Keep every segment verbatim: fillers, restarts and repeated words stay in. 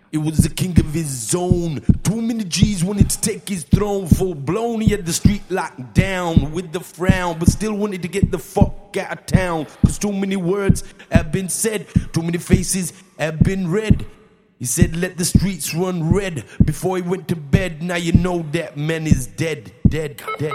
It was the king of his zone. Too many G's wanted to take his throne. Full blown, he had the street locked down with the frown, but still wanted to get the fuck out of town. Cause too many words have been said, too many faces have been read. He said let the streets run red before he went to bed. Now you know that man is dead, dead, dead.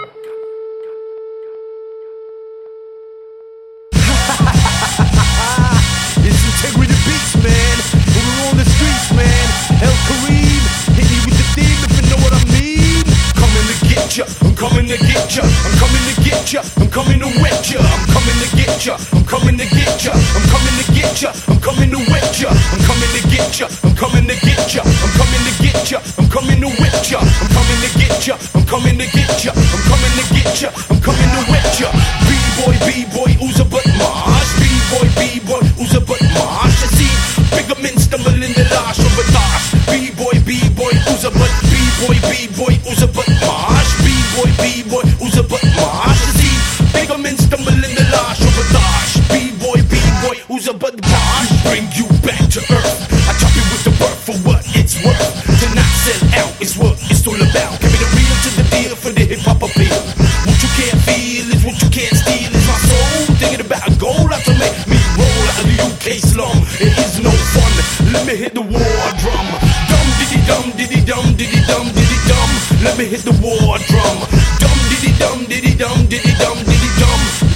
It's Integrity Beats, man. When we're on the streets, man. El Kareem, hit me with the theme if you know what I mean. Coming to get ya, I'm coming to get ya. I'm coming to get ya, I'm coming to wet ya. I'm coming to get ya, I'm coming to get ya. I'm coming to get ya, I'm coming to wet ya. I'm coming to get ya, I'm coming to get ya. I'm coming to get ya, I'm coming to wet ya. I'm coming to get ya, I'm coming to get ya. I'm coming to get ya, I'm coming to wet ya. B-boy, B-boy, who's a butt marsh? B-boy, B-boy, who's a butt marsh? I see bigger men stumble in the lash of a dash. B-boy, B-boy, who's a butt? B-boy, B-boy, who's a butt marsh? B-boy, B-boy, who's a butt marsh? I see bigger men stumble in the lash of a dash. B-boy, B-boy, who's a butt marsh? Bring you back to earth. I chop you with the birth for what it's worth. To not sell out is what it's all about. Give me the real to the deal for the hip-hop appeal. What you can't feel is what you can't steal. Is my soul thinking about a goal out to make me roll out of the U K slum. It is no fun. Let me hit the war drum. Dum diddy dum diddy dum diddy dum diddy dum. Let me hit the war drum. Dum diddy dum diddy dum diddy dum diddy dum.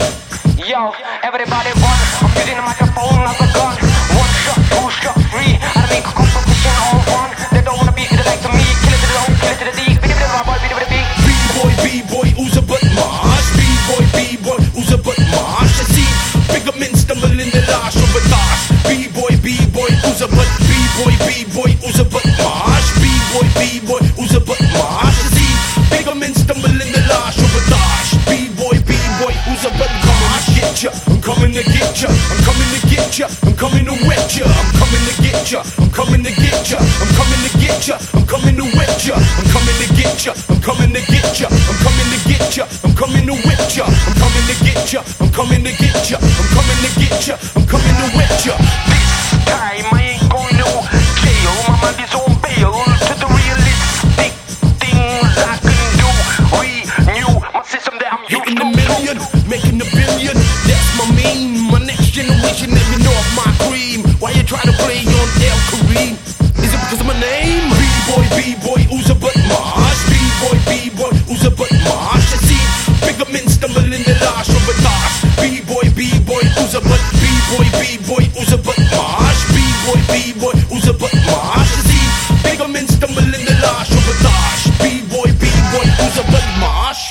Yo, everybody run. I'm using the microphone like a gun. One shot, two shot, three. I make a competition all fun. They don't wanna be to the like to me. Kill it to the low, kill it to the deep. Beat it with the boy, beat it with the beat. B-boy, B-boy, who's a butt marsh? B-boy, B-boy, who's a butt marsh? I see bigger men stumble in the lash of a dash. B-boy, B-boy, who's a butt? B-boy, B-boy, who's a butt marsh? B-boy, B-boy, who's a butt marsh? I see bigger men stumble in the lash of a dash. B-boy, B-boy, who's a butt marsh? Get ya, I'm coming to get ya. I'm coming to get ya. I'm coming to wet ya. I'm coming to get ya. I'm coming to get ya. I'm coming to get ya. I'm coming to wet ya. I'm coming to get ya. I'm coming to get ya. I'm coming to get ya. I'm coming to wet ya. I'm coming to get ya. I'm coming to get ya. I'm coming to get ya. I'm coming to wet ya. This time I ain't going to jail. My mind is on bail. To the realistic things I can do. Renew my system that I'm used Hitting to. a million, making a billion. That's my mean. My next generation let me know of my cream. Why you try to play on El Kareem? Is it because of my name? B-boy, B-boy, who's a butt marsh? B-boy, B-boy, who's a butt marsh? I see bigger men stumble in the lash of a dash. B-boy, B-boy, who's a butt? B-boy, B-boy, who's a butt marsh? B-boy, B-boy, who's a butt marsh? I see bigger men stumble in the lash of a dash. B-boy, B-boy, who's a butt marsh?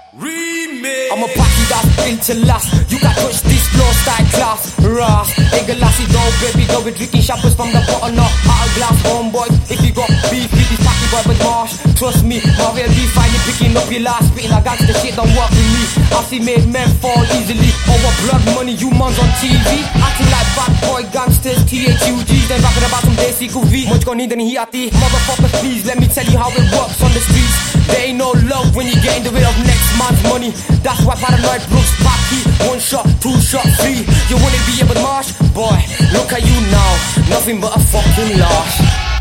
Remix. I'm a party that's built to last. You got touch this floor style class. Ras, a glassy go, baby, go with drinking shoppers from the bottle, not out of glass. Homeboy, if you got beef with this party boy with marsh, trust me, my real beef finally picking up your last. Spitting like gangster shit, don't work with me. I see made men fall easily. Over blood money, you mons on T V. Acting like bad boy gangsters, T H U Gs. Then rapping about some basic V. Much gon' need any heat. Motherfuckers, please, let me tell you how it works on the streets. There ain't no love when you get in the way of next man's money. That's why Paranoid Brooks Packy. One shot, two shot, three. You wanna be able to march? Boy, look at you now. Nothing but a fucking loss.